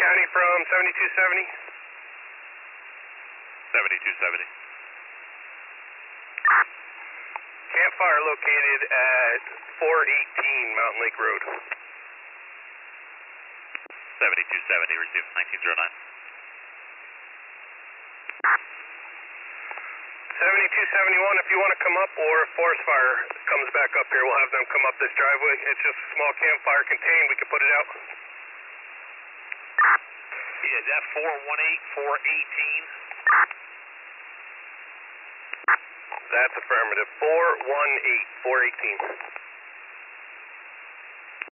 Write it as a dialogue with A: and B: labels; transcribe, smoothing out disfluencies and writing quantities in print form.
A: County from 7270.
B: 7270.
A: Campfire located at 418 Mountain Lake Road.
B: 7270, received 1909.
A: 7271, if you want to come up, or if forest fire comes back up here, we'll have them come up this driveway. It's just a small campfire contained, we can put it out.
B: Yeah, is that 418, 418?
A: That's affirmative. 418, 418.